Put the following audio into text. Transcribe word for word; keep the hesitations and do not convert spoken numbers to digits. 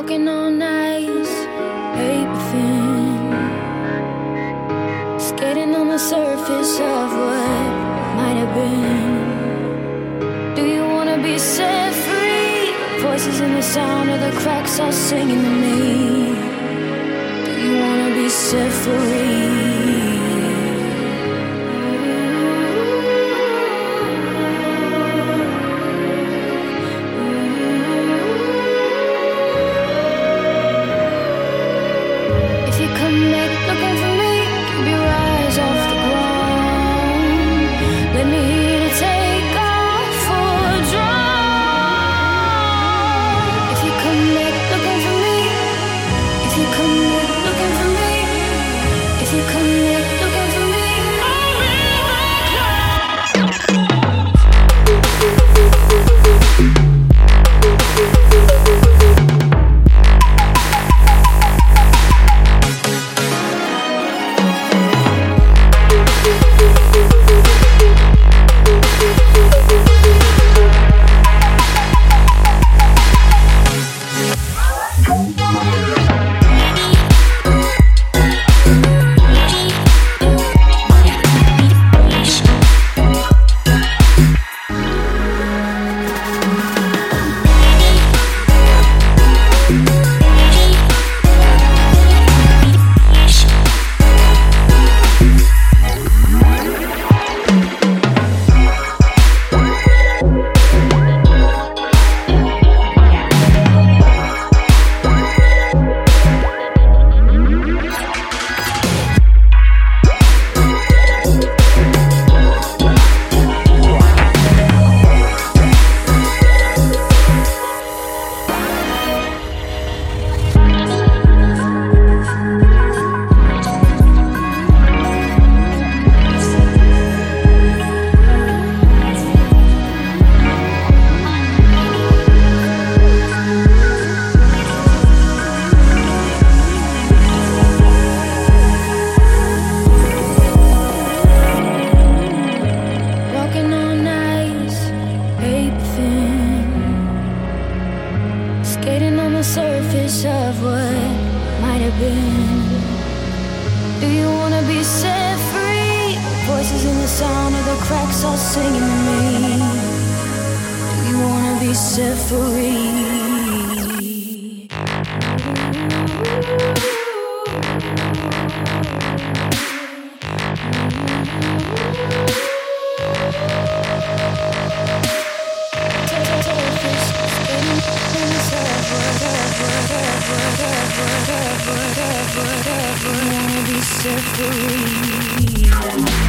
Walking on ice, paper thin, skating on the surface of what might have been. Do you wanna be set free? Voices in the sound of the cracks all singing to me. Do you wanna be set free? Skating on the surface of what might have been. Do you wanna be set free? Voices in the sound of the cracks all singing to me. Do you wanna be set free? Whatever, whatever, whatever, whatever, whatever, whatever, whatever, whatever, whatever, whatever, whatever, whatever, whatever, whatever, whatever, whatever,